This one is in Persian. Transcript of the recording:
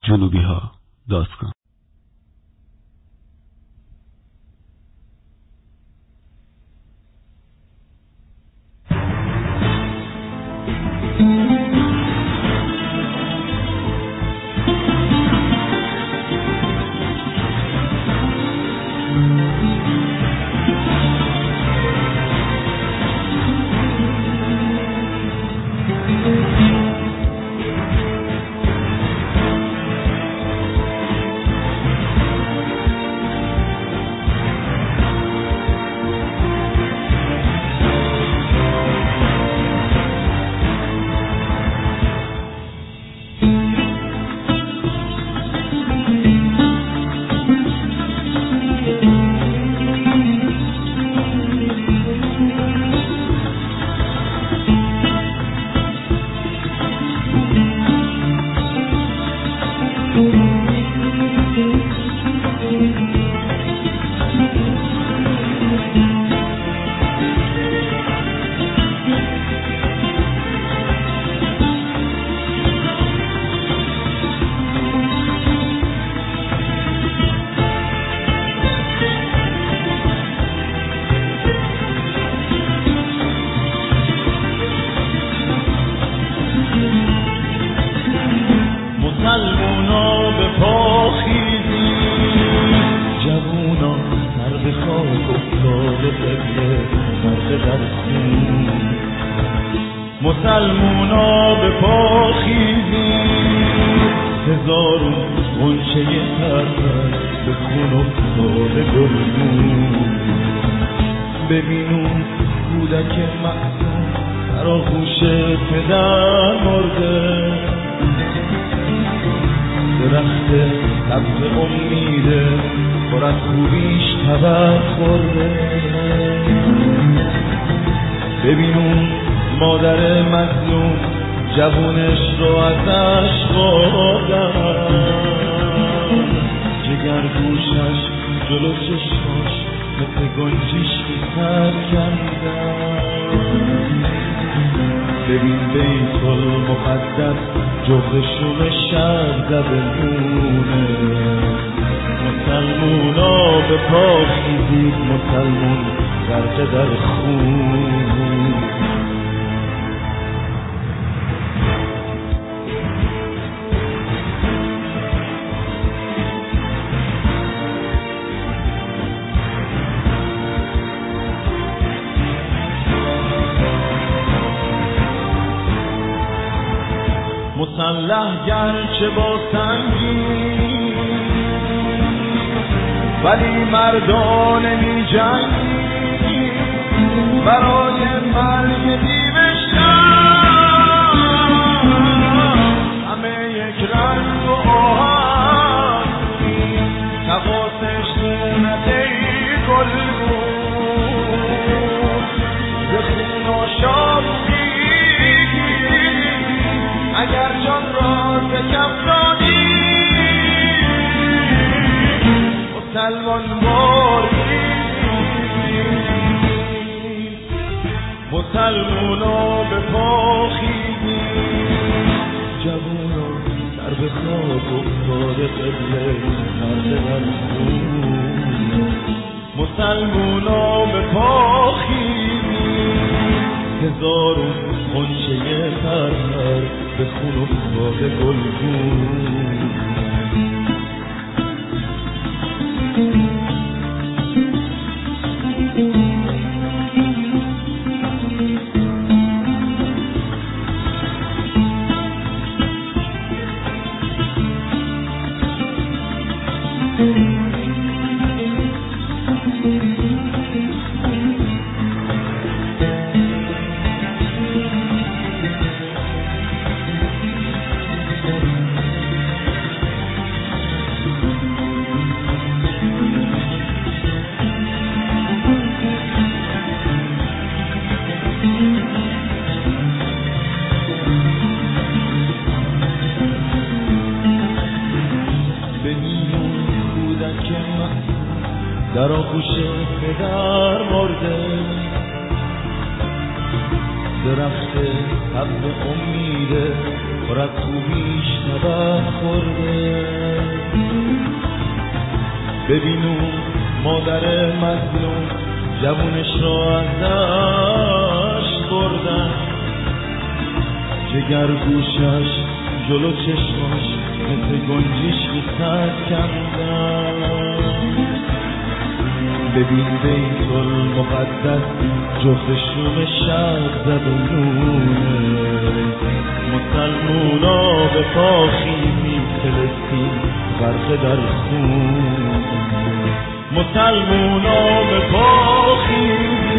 جنوبی‌ها.com مسلمونا به پا خیزی، جوونا سر به خاک افتاده قبله غرق در خون. مسلمونا به پا خیزی، هزارون غنچه پرپر به خون افتاده گلگون. ببینون کودک معصوم در آغوش پدر مرده، درخت سبز امیده پر از خوبیش تبر خورده. ببینون مادر مظلوم جوونش رو ازش بردن، جگر گوشش جلو چشماش مثل گنجیش سر کندن. ببین بیت المقدس جغدشون شب زبونه. مسلمونا به پا خیزید، مسلمون غرق در خون. مسلح گرچه با سنگی، ولی مردانه می جنگی برای مرگ دیوشم. همه یک رنگ و آهنگی، تقاسش نده گلگون. به خون و شادی اگر جان را بکفرانی، مسلمان مردی. مسلمونا به پا خیزی، جوونا سر به خاک افتاده قبله غرق در خون. مسلمونا به پا خیزی، هزارون غنچه پرپر به خون افتاده گلگون. در آغوش پدر مرده، درخت سبز امیده پر از خوبیش نبرد خورده. ببینو مادر مظلوم جوونش را ازش بردن، جگر گوشش جلو چشماش مثل گنجیش بی‌سد کندن. ببین بیت المقدس جفتشون شق زد و نونه، مسلمونا به پا خیزی فلسطین غرق در خون، مسلمونا به پا خیزی